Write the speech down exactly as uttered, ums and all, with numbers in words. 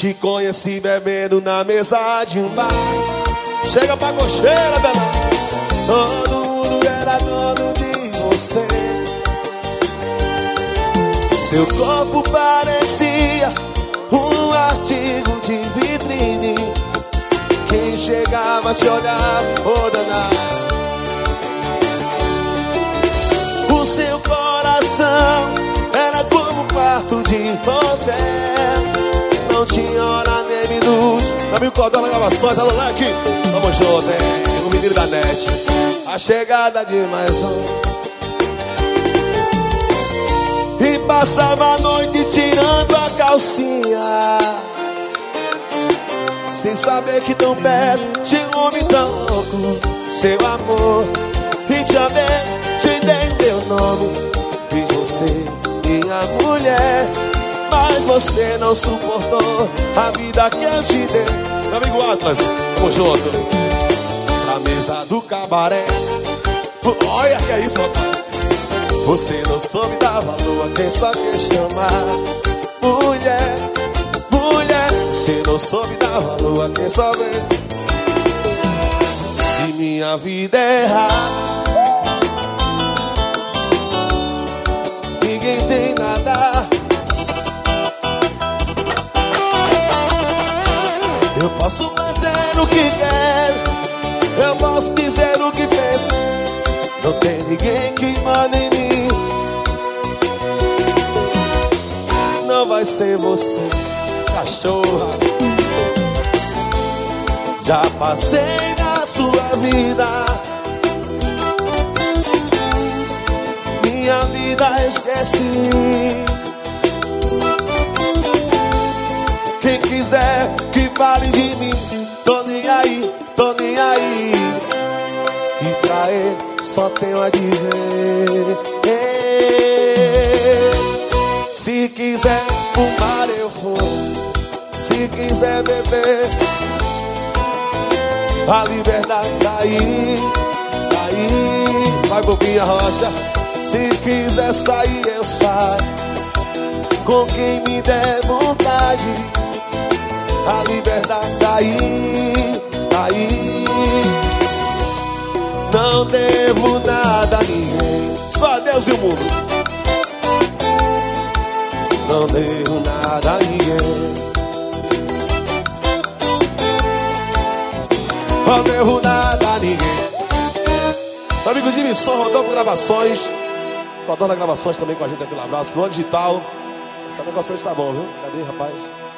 Te conheci bebendo na mesa de um bar. Chega pra cocheira, Bela. Todo mundo era dono de você. Seu corpo parecia um artigo de vitrine. Quem chegava te olhava, oh danado. O seu coração era como um quarto de hotel. Não tinha hora nem minuto. Amigo Cordão na gravações, alô Leque. Vamos junto, hein? O menino da net. A chegada de mais um. E passava a noite tirando a calcinha, sem saber que tão perto tinha um homem tão louco. Seu amor, e te amei, te dei meu nome. Fiz você minha mulher, mas você não suportou a vida que eu te dei. Meu amigo Atlas, vamos junto. Na mesa do cabaré. Olha que é isso, rapaz. Você não soube dar valor a quem só quer chamar mulher, mulher. Você não soube dar valor a quem só vê. Se minha vida é errada, ninguém tem nada. Eu posso fazer o que quero, eu posso dizer o que penso. Não tem ninguém que manda em mim. Não vai ser você, cachorra. Já passei na sua vida, minha vida esqueci. Quem quiser que fale de mim, tô nem aí, tô nem aí. E pra ele só tenho a dizer, ei, se quiser fumar eu fumo, se quiser beber, a liberdade tá aí, tá aí. Vai bobinha rocha. Se quiser sair eu saio, com quem me der vontade. A liberdade tá aí, tá aí. Não devo nada a ninguém, só a Deus e o mundo. Não devo nada a ninguém. Não devo nada a ninguém. Meu amigo Jimmy Som, Rodolfo Gravações. Rodolfo Gravações também com a gente aqui no abraço. No ano digital. Essa negócio hoje tá bom, viu? Cadê, rapaz?